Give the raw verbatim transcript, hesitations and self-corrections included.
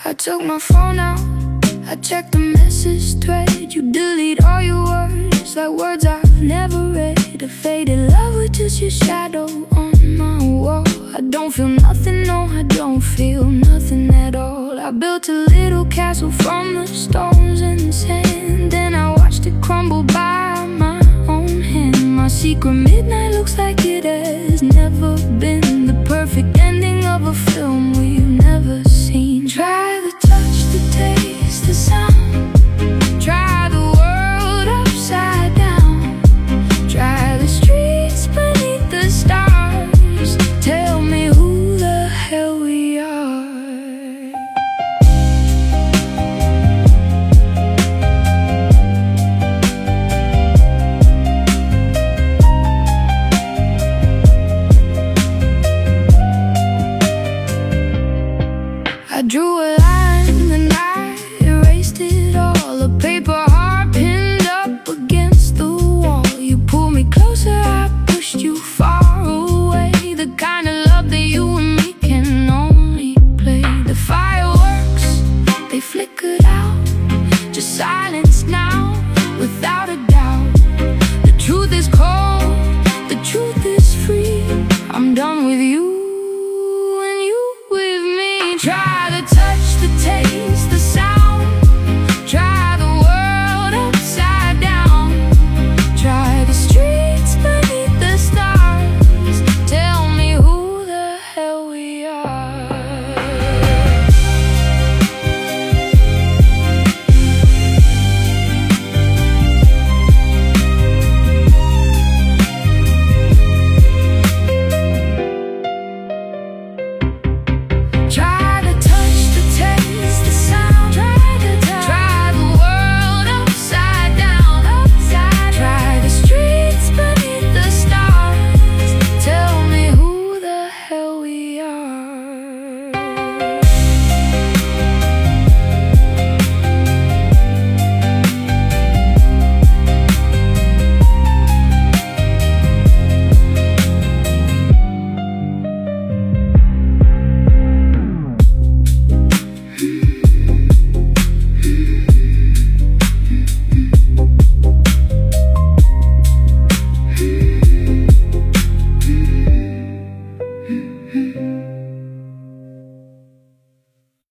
I took my phone out, I checked the message thread. You delete all your words, like words I've never read. A faded love with just your shadow on my wall. I don't feel nothing, no, I don't feel nothing at all. I built a little castle from the stones and sand, then I watched it crumble by my own hand. My secret midnight looks like it has never been the perfect ending of a film we've never seen. Try the touch, the taste, the sound. Try the world upside down. Try the streets beneath the stars. Tell me who the hell we are. I drew a line